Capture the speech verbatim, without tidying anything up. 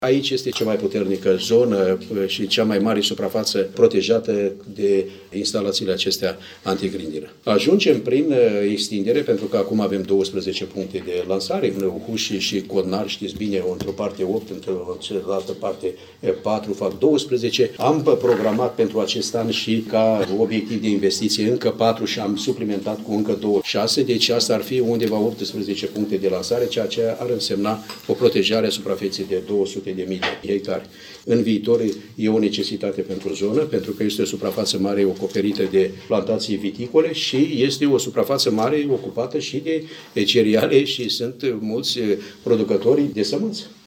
Aici este cea mai puternică zonă și cea mai mare suprafață protejată de instalațiile acestea antigrindină. Ajungem prin extindere, pentru că acum avem douăsprezece puncte de lansare, în Huși și Codnar, știți bine, într-o parte opt, într-o cealaltă parte patru, fac douăsprezece. Am programat pentru acest an și ca obiectiv de investiție încă patru și am suplimentat cu încă două, șase, deci asta ar fi undeva optsprezece puncte de lansare, ceea ce ar însemna o protejare a suprafeței de două sute de mii de hectare. În viitor e o necesitate pentru zonă, pentru că este o suprafață mare acoperită de plantații viticole și este o suprafață mare ocupată și de cereale și sunt mulți producători de sămânță.